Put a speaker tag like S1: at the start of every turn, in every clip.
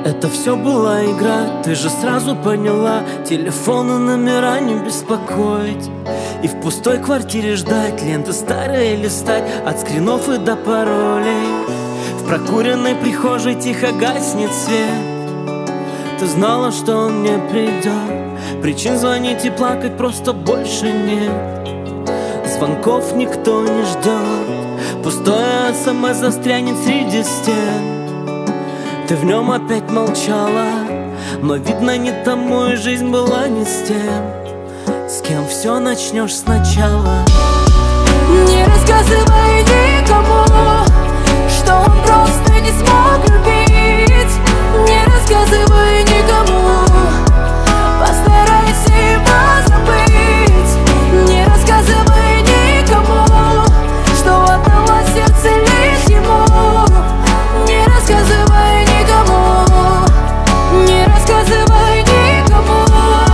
S1: Это все была игра, ты же сразу поняла. Телефоны, номера не беспокоить, и в пустой квартире ждать, ленты старые листать, от скринов и до паролей. В прокуренной прихожей тихо гаснет свет. Ты знала, что он не придет, причин звонить и плакать просто больше нет. Звонков никто не ждет, пустое СМС застрянет среди стен. Ты в нем опять молчала, но видно не тому, и жизнь была не с тем, с кем все начнешь сначала.
S2: Не рассказывай никому, что он просто не смог любить. Не рассказывай никому, постарайся его забыть. Не рассказывай никому, что отдала сердце лишь ему. Не рассказывай никому, не рассказывай никому,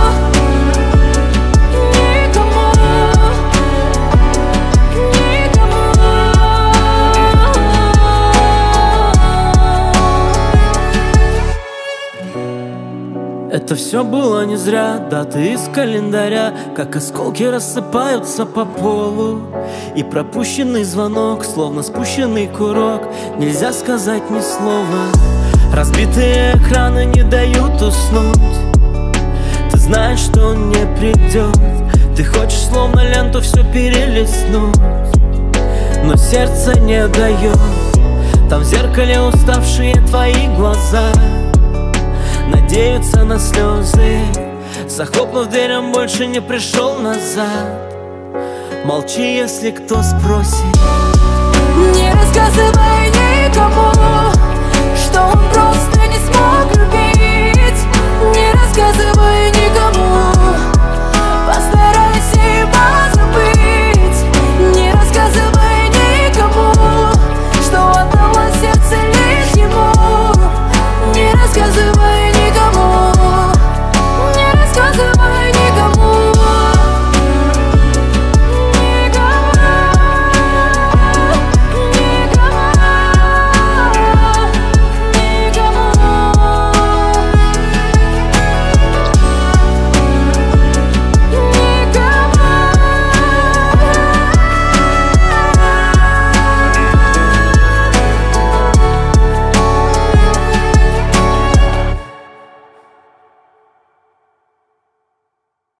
S2: никому, никому.
S1: Это все было не зря, даты из календаря, как осколки рассыпаются по полу. И пропущенный звонок, словно спущенный курок, нельзя сказать ни слова. Разбитые экраны не дают уснуть. Ты знаешь, что он не придет, ты хочешь словно ленту все перелистнуть, но сердце не дает. Там в зеркале уставшие твои глаза надеются на слезы. Захлопнув дверь, он больше не пришел назад. Молчи, если кто спросит.
S2: Не рассказывай никому, что он просто